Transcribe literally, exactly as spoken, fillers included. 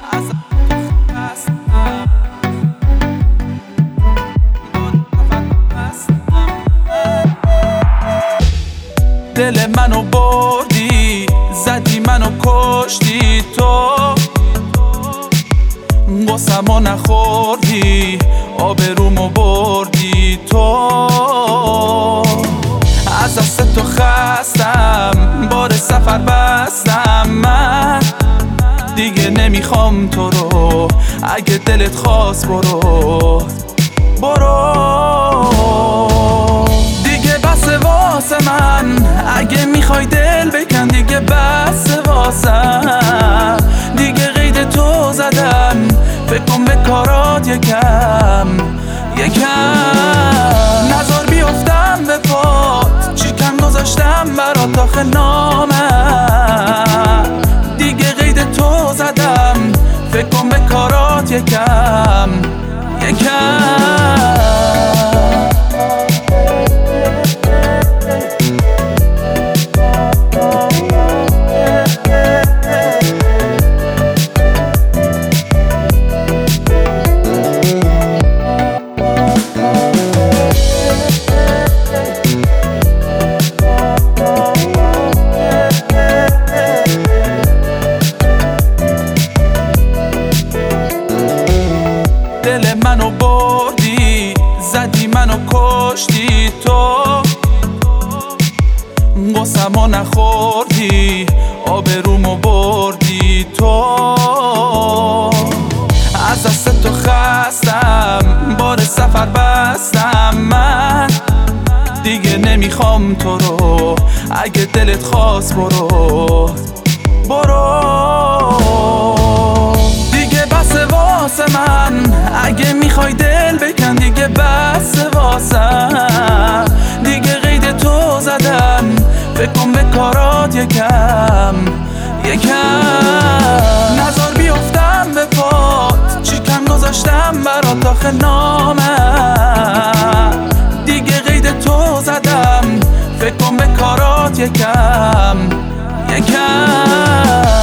دل منو بردی، زدی منو کشتی، تو قسمو نخوردی، آبرومو بردی، تو از دست تو خستم، بار سفر بستم، من دیگه نمیخوام تو رو، اگه دلت خواست برو برو دیگه بس واسه من، اگه میخوای دل بکن دیگه بس واسم، دیگه قید تو زدم، فکر کن به کارات یکم یکم نظر بیفتم به پات، چیکم گذاشتم برات آخه نامم، دیگه قید تو زدم، فکر کن به کارات یکم یکم دل منو بردی، زدی منو کشتی، تو قسمو نخوردی، آبرومو بردی، تو از دست تو خستم، بار سفر بستم، من دیگه نمیخوام تو رو، اگه دلت خواست برو برو دیگه بس واسه من، اگه میخوای دل بکن دیگه بس واسم، دیگه قید تو زدم، فکر کن به کارات یکم یکم نظر بیفتم به پات، چیکم گذاشتم برات آخه نامم، دیگه قید تو زدم، فکر کن به کارات یکم یکم